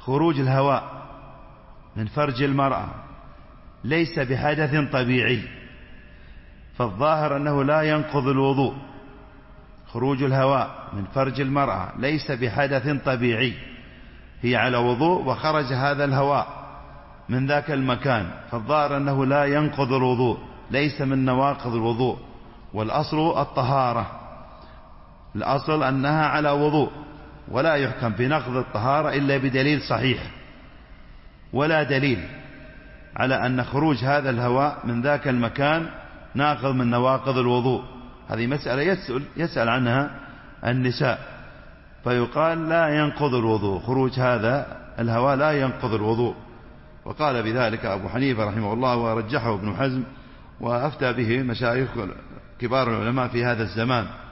خروج الهواء من فرج المرأة ليس بحدث طبيعي، فالظاهر أنه لا ينقض الوضوء. خروج الهواء من فرج المرأة ليس بحدث طبيعي، هي على وضوء وخرج هذا الهواء من ذاك المكان، فالظاهر أنه لا ينقض الوضوء، ليس من نواقض الوضوء. والأصل الطهارة، الأصل أنها على وضوء، ولا يحكم بنقض الطهارة إلا بدليل صحيح، ولا دليل على أن خروج هذا الهواء من ذاك المكان ناقض من نواقض الوضوء. هذه مسألة يسأل عنها النساء، فيقال لا ينقض الوضوء، خروج هذا الهواء لا ينقض الوضوء. وقال بذلك أبو حنيفة رحمه الله، ورجحه ابن حزم، وأفتى به مشايخ كبار العلماء في هذا الزمان.